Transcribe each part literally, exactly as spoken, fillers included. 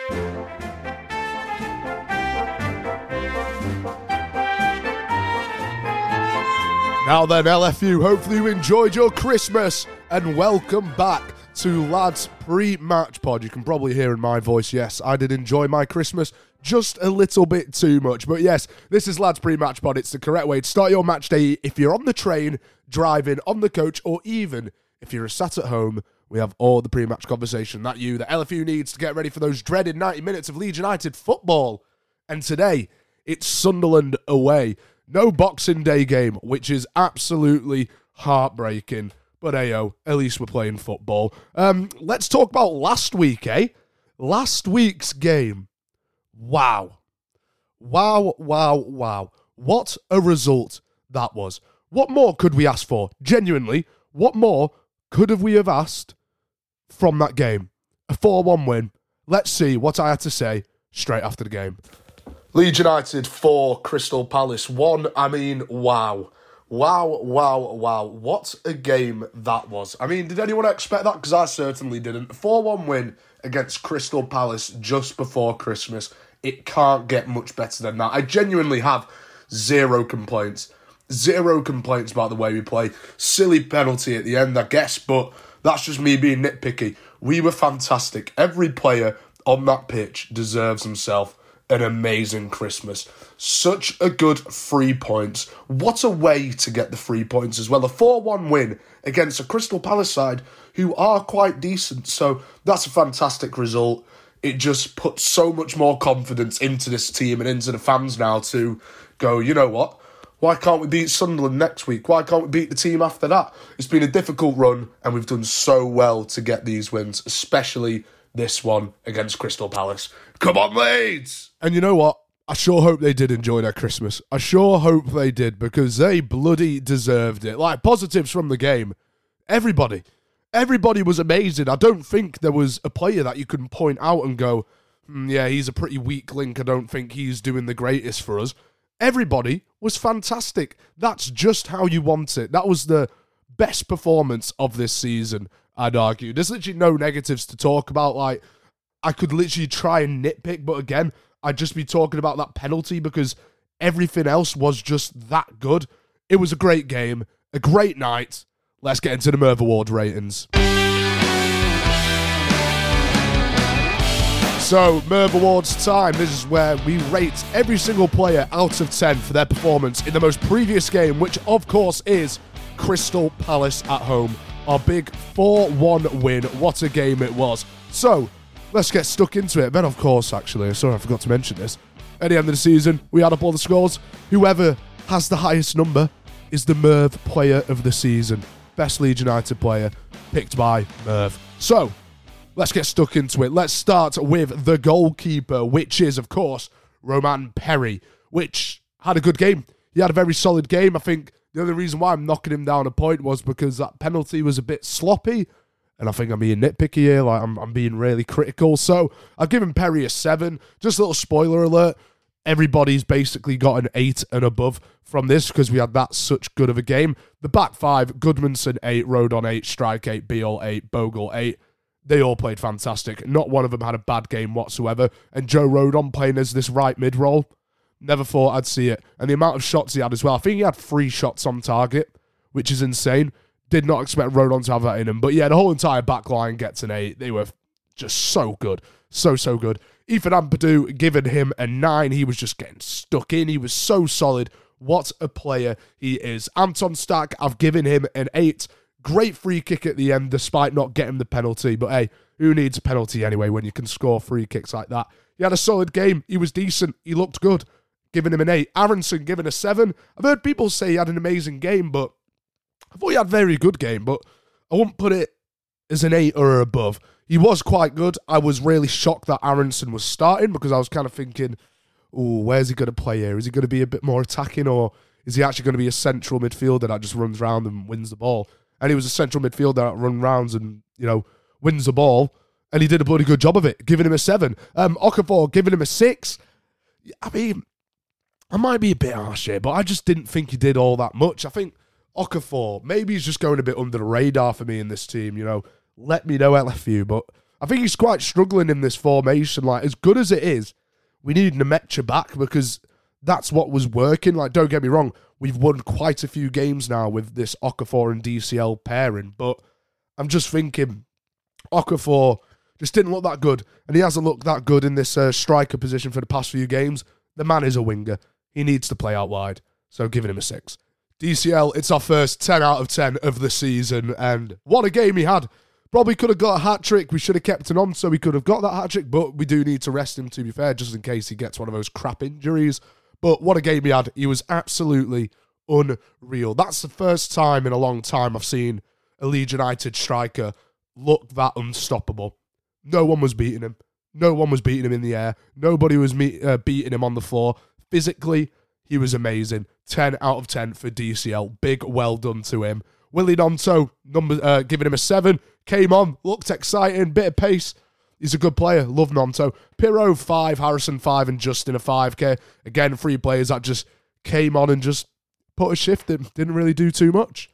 Now then, L F U, hopefully you enjoyed your Christmas, and welcome back to Lads Pre-Match Pod. You can probably hear in my voice, yes, I did enjoy my Christmas just a little bit too much. But yes, this is Lads Pre-Match Pod. It's the correct way to start your match day if you're on the train, driving, on the coach, or even if you're sat at home. We have all the pre-match conversation that you, the L F U, needs to get ready for those dreaded ninety minutes of Leeds United football. And today, it's Sunderland away. No Boxing Day game, which is absolutely heartbreaking. But ayo, at least we're playing football. Um, let's talk about last week, eh? Last week's game. Wow. Wow, wow, wow. What a result that was. What more could we ask for? Genuinely, what more could have we have asked from that game? A four one win. Let's see what I had to say straight after the game. Leeds United four, Crystal Palace one. I mean, wow. Wow, wow, wow. What a game that was. I mean, did anyone expect that? Because I certainly didn't. four one win against Crystal Palace just before Christmas. It can't get much better than that. I genuinely have zero complaints. Zero complaints about the way we play. Silly penalty at the end, I guess, but that's just me being nitpicky. We were fantastic. Every player on that pitch deserves himself an amazing Christmas. Such a good three points. What a way to get the three points as well. A four one win against a Crystal Palace side who are quite decent. So that's a fantastic result. It just puts so much more confidence into this team and into the fans now to go, you know what? Why can't we beat Sunderland next week? Why can't we beat the team after that? It's been a difficult run and we've done so well to get these wins, especially this one against Crystal Palace. Come on, Leeds! And you know what? I sure hope they did enjoy their Christmas. I sure hope they did, because they bloody deserved it. Like, positives from the game. Everybody. Everybody was amazing. I don't think there was a player that you can point out and go, mm, yeah, he's a pretty weak link. I don't think he's doing the greatest for us. Everybody was fantastic. That's just how you want it. That was the best performance of this season, I'd argue. There's literally no negatives to talk about. Like, I could literally try and nitpick, but again, I'd just be talking about that penalty because everything else was just that good. It was a great game, a great night. Let's get into the Merv Award ratings. So, Merv Awards time. This is where we rate every single player out of ten for their performance in the most previous game, which of course is Crystal Palace at home. Our big four one win. What a game it was. So, let's get stuck into it. Then, of course, actually, sorry, I forgot to mention this. At the end of the season, we add up all the scores. Whoever has the highest number is the Merv player of the season. Best Leeds United player picked by Merv. So, let's get stuck into it. Let's start with the goalkeeper, which is, of course, Romain Perry, which had a good game. He had a very solid game. I think the only reason why I'm knocking him down a point was because that penalty was a bit sloppy. And I think I'm being nitpicky here. Like, I'm, I'm being really critical. So, I've given Perry a seven. Just a little spoiler alert. Everybody's basically got an eight and above from this because we had that such good of a game. The back five, Goodmanson eight, Rodon eight, Strike eight, Beale eight, Bogle eight. They all played fantastic. Not one of them had a bad game whatsoever. And Joe Rodon playing as this right mid role. Never thought I'd see it. And the amount of shots he had as well. I think he had three shots on target, which is insane. Did not expect Rodon to have that in him. But yeah, the whole entire back line gets an eight. They were just so good. So, so good. Ethan Ampadu, giving him a nine. He was just getting stuck in. He was so solid. What a player he is. Anton Stack, I've given him an eight. Great free kick at the end, despite not getting the penalty. But hey, who needs a penalty anyway when you can score free kicks like that? He had a solid game. He was decent. He looked good. Giving him an eight. Aronson, giving a seven. I've heard people say he had an amazing game, but I thought he had a very good game, but I wouldn't put it as an eight or above. He was quite good. I was really shocked that Aronson was starting because I was kind of thinking, oh, where's he going to play here? Is he going to be a bit more attacking, or is he actually going to be a central midfielder that just runs around and wins the ball? And he was a central midfielder that runs rounds and, you know, wins the ball, and he did a bloody good job of it, giving him a seven. Um, Okafor, giving him a six. I mean, I might be a bit harsh here, but I just didn't think he did all that much. I think Okafor, maybe he's just going a bit under the radar for me in this team, you know. Let me know, L F U, but I think he's quite struggling in this formation. Like, as good as it is, we need Nemecha back because that's what was working. Like, don't get me wrong, we've won quite a few games now with this Okafor and D C L pairing, but I'm just thinking Okafor just didn't look that good, and he hasn't looked that good in this uh, striker position for the past few games. The man is a winger. He needs to play out wide, so giving him a six. D C L, it's our first ten out of ten of the season, and what a game he had. Probably could have got a hat-trick. We should have kept him on so we could have got that hat-trick, but we do need to rest him, to be fair, just in case he gets one of those crap injuries. But what a game he had. He was absolutely unreal. That's the first time in a long time I've seen a Leeds United striker look that unstoppable. No one was beating him. No one was beating him in the air. Nobody was me- uh, beating him on the floor. Physically, he was amazing. ten out of ten for D C L. Big well done to him. Willie Gnonto, number, uh, giving him a seven. Came on, looked exciting, bit of pace. He's a good player. Love Gnonto. Pirro, five. Harrison, five. And Justin, a five K. Again, three players that just came on and just put a shift in. Didn't really do too much.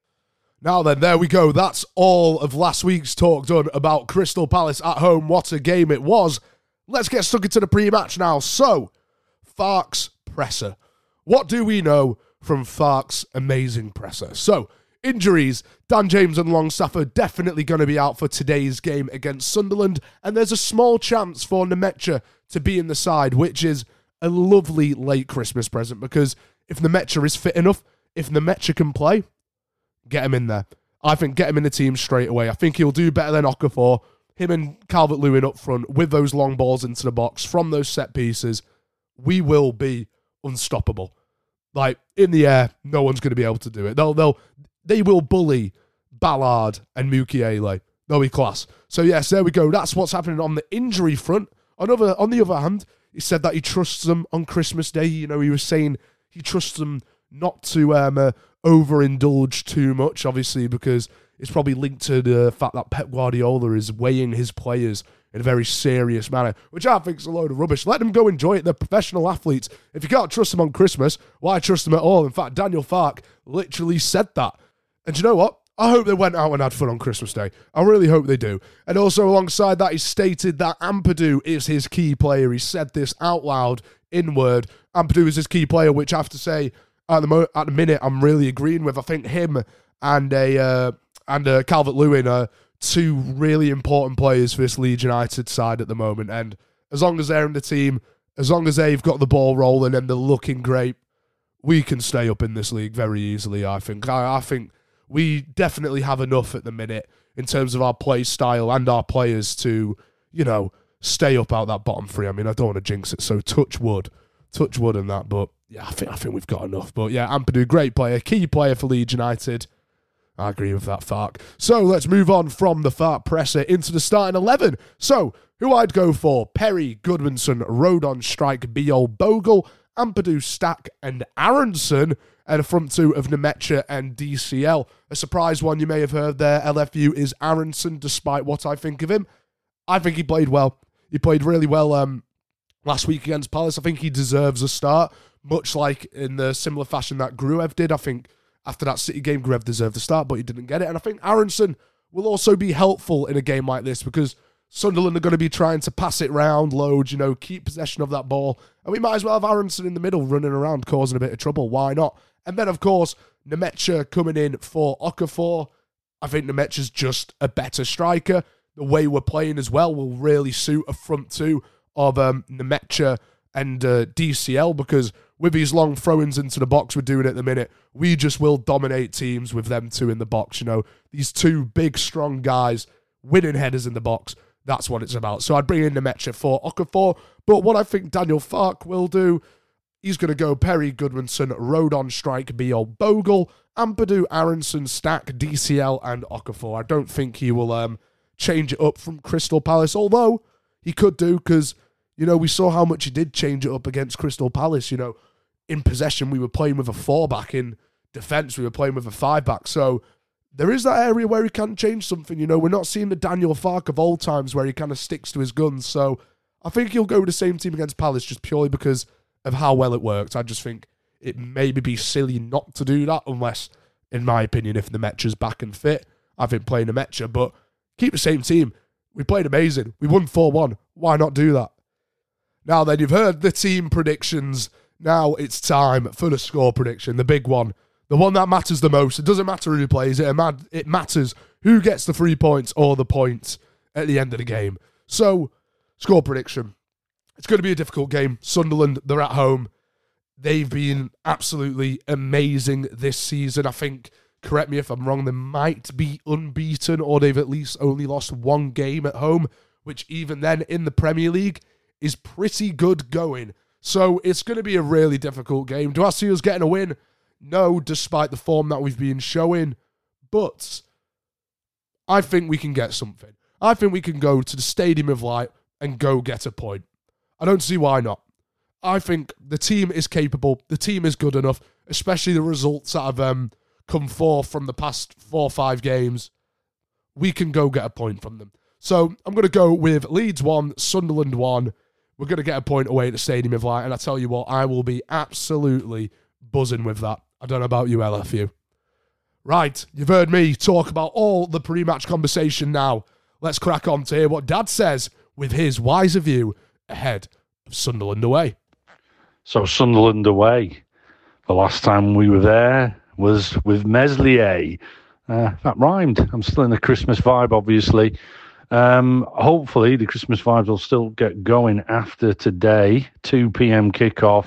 Now then, there we go. That's all of last week's talk done about Crystal Palace at home. What a game it was. Let's get stuck into the pre-match now. So, Farke's presser. What do we know from Farke's amazing presser? So, injuries. Dan James and Longstaff are definitely going to be out for today's game against Sunderland, and there's a small chance for Nemecha to be in the side, which is a lovely late Christmas present, because if Nemecha is fit enough, if Nemecha can play, get him in there. I think get him in the team straight away. I think he'll do better than Okafor. Him and Calvert-Lewin up front with those long balls into the box from those set pieces, we will be unstoppable. Like, in the air, no one's going to be able to do it. They'll, they'll, they will bully Ballard and Mukiele. They'll be class. So, yes, there we go. That's what's happening on the injury front. On, other, on the other hand, he said that he trusts them on Christmas Day. You know, he was saying he trusts them not to um, uh, overindulge too much, obviously, because it's probably linked to the fact that Pep Guardiola is weighing his players in a very serious manner, which I think is a load of rubbish. Let them go enjoy it. They're professional athletes. If you can't trust them on Christmas, why trust them at all? In fact, Daniel Farke literally said that. And you know what? I hope they went out and had fun on Christmas Day. I really hope they do. And also alongside that, he stated that Ampadu is his key player. He said this out loud, in word. Ampadu is his key player, which I have to say, at the, mo- at the minute, I'm really agreeing with. I think him and a uh, and uh, Calvert-Lewin are two really important players for this Leeds United side at the moment. And as long as they're in the team, as long as they've got the ball rolling and they're looking great, we can stay up in this league very easily, I think. I, I think we definitely have enough at the minute in terms of our play style and our players to, you know, stay up out that bottom three. I mean, I don't want to jinx it, so touch wood. Touch wood and that, but yeah, I think I think we've got enough. But yeah, Ampadu, great player, key player for Leeds United. I agree with that, Farke. So let's move on from the Farke presser into the starting eleven. So, who I'd go for? Perry, Goodmanson, Rodon, Strike, Biol, Bogle, Ampadu, Stack, and Aronson. And a front two of Nemecha and D C L. A surprise one you may have heard there, L F U, is Aronson, despite what I think of him. I think he played well. He played really well um, last week against Palace. I think he deserves a start, much like in the similar fashion that Gruev did. I think after that City game, Gruev deserved a start, but he didn't get it. And I think Aronson will also be helpful in a game like this because Sunderland are going to be trying to pass it round, load, you know, keep possession of that ball. And we might as well have Aronson in the middle running around causing a bit of trouble. Why not? And then, of course, Nemecha coming in for Okafor. I think Nemecha's just a better striker. The way we're playing as well will really suit a front two of um, Nemecha and uh, D C L because with these long throw-ins into the box we're doing at the minute, we just will dominate teams with them two in the box. You know, these two big, strong guys winning headers in the box. That's what it's about. So I'd bring in Nemecha for Okafor. But what I think Daniel Farke will do, he's going to go Perry, Goodmanson, Rodon, Strike, Biol, Bogle, Ampadu, Aronson, Stack, D C L, and Okafor. I don't think he will um, change it up from Crystal Palace, although he could do because, you know, we saw how much he did change it up against Crystal Palace. You know, in possession, we were playing with a four-back. In defence, we were playing with a five-back. So there is that area where he can change something. You know, we're not seeing the Daniel Farke of old times where he kind of sticks to his guns. So I think he'll go with the same team against Palace just purely because of how well it worked. I just think it maybe be silly not to do that unless, in my opinion, if Nemecha's back and fit, I think playing Nemecha, but keep the same team. We played amazing. We won four one. Why not do that? Now then, you've heard the team predictions. Now it's time for the score prediction, the big one. The one that matters the most. It doesn't matter who plays it. It matters who gets the three points or the points at the end of the game. So, score prediction. It's going to be a difficult game. Sunderland, they're at home. They've been absolutely amazing this season. I think, correct me if I'm wrong, they might be unbeaten, or they've at least only lost one game at home, which even then in the Premier League is pretty good going. So it's going to be a really difficult game. Do I see us getting a win? No, despite the form that we've been showing. But I think we can get something. I think we can go to the Stadium of Light and go get a point. I don't see why not. I think the team is capable. The team is good enough, especially the results that have um, come forth from the past four or five games. We can go get a point from them. So I'm going to go with Leeds one, Sunderland one. We're going to get a point away at the Stadium of Light, and I tell you what, I will be absolutely buzzing with that. I don't know about you, L F U. Right, you've heard me talk about all the pre-match conversation now. Let's crack on to hear what Dad says with his wiser view ahead of Sunderland away. So Sunderland away. The last time we were there was with Meslier. Uh, that rhymed. I'm still in the Christmas vibe, obviously. Um, hopefully the Christmas vibes will still get going after today, two p.m. kickoff.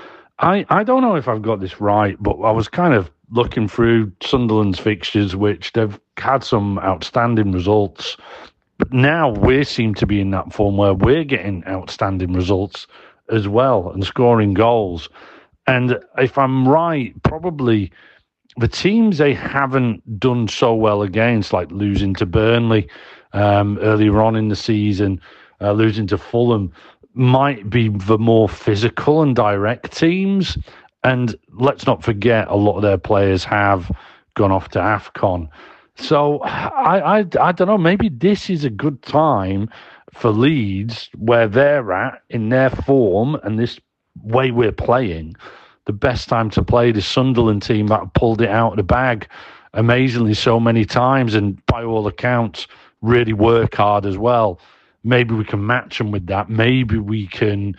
I, I don't know if I've got this right, but I was kind of looking through Sunderland's fixtures, which they've had some outstanding results. But now we seem to be in that form where we're getting outstanding results as well and scoring goals. And if I'm right, probably the teams they haven't done so well against, like losing to Burnley um, earlier on in the season, uh, losing to Fulham, might be the more physical and direct teams. And let's not forget, a lot of their players have gone off to AFCON. So I, I, I don't know, maybe this is a good time for Leeds, where they're at in their form and this way we're playing. The best time to play the Sunderland team that pulled it out of the bag amazingly so many times, and by all accounts, really work hard as well. Maybe we can match them with that. Maybe we can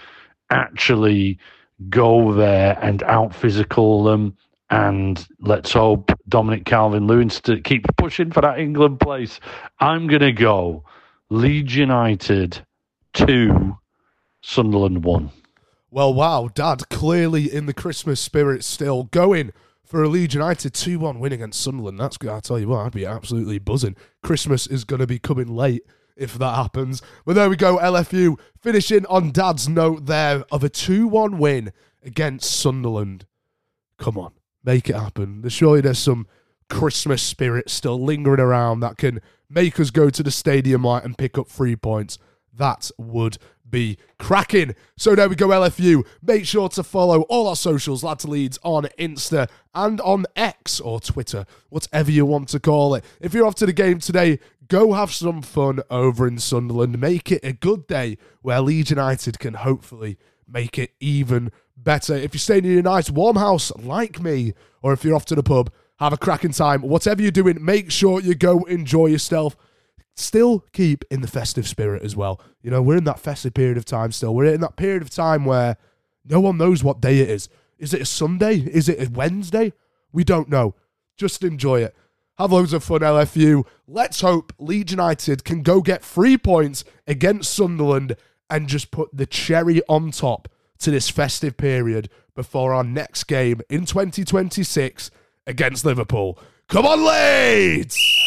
actually go there and out-physical them. And let's hope Dominic Calvert-Lewin st- keeps pushing for that England place. I'm going to go Leeds United two, Sunderland one. Well, wow, Dad, clearly in the Christmas spirit still, going for a Leeds United two one win against Sunderland. That's good. I'll tell you what, I'd be absolutely buzzing. Christmas is going to be coming late if that happens. But there we go, L F U finishing on Dad's note there of a two one win against Sunderland. Come on, make it happen. Surely there's some Christmas spirit still lingering around that can make us go to the Stadium Light and pick up three points. That would be cracking. So there we go, L F U. Make sure to follow all our socials, Lads Leeds, on Insta and on X or Twitter, whatever you want to call it. If you're off to the game today, go have some fun over in Sunderland. Make it a good day where Leeds United can hopefully make it even better. If you're staying in a nice warm house like me, or if you're off to the pub, have a cracking time. Whatever you're doing, make sure you go enjoy yourself. Still keep in the festive spirit as well. You know, we're in that festive period of time still. We're in that period of time where no one knows what day it is. Is it a Sunday? Is it a Wednesday? We don't know. Just enjoy it. Have loads of fun, L F U. Let's hope Leeds United can go get three points against Sunderland and just put the cherry on top to this festive period before our next game in twenty twenty-six against Liverpool. Come on, Leeds!